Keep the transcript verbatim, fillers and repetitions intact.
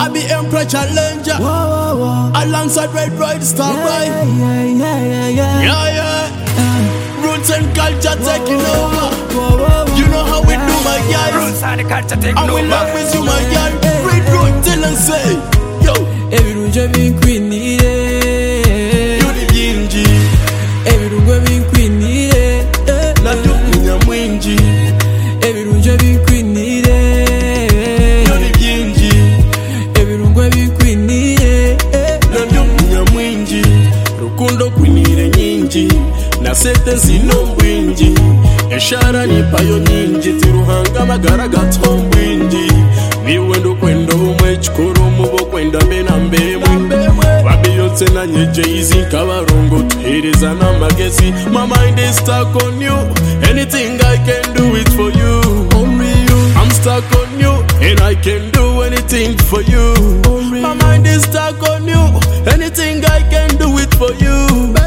I be Emperor Challenger. Whoa, whoa, whoa. Alongside Red Ride Star Yeah, Boy. yeah, yeah, yeah, yeah. Yeah, yeah. Roots and culture taking over. Whoa, whoa, whoa. You know how we do, my guys. Roots and the culture taking And we over. love with you, my guy. Red Road, tell and say, yo. Every room just been queen needed. You the Yinji. Every room just been queen needed. Na do kunya mwinji. Every room just been queen needed. You the Yinji. Every room just been queen needed. Na do kunya mwinji. Rukundo kwinire nyinji. Na sete zino mwinji. Eshara ni payo nyinji. Tiruhanga magara gato mwinji. Niwendo kwendo umwe chikoro mubo kwenda mbena mbemwe. Wabiyotse na nye Jay-Z kabarongo tuhereza na magezi. My mind is stuck on you. Anything I can do it for you. Only you. I'm stuck on you. And I can do anything for you. My mind is stuck on you. Anything I can do it for you.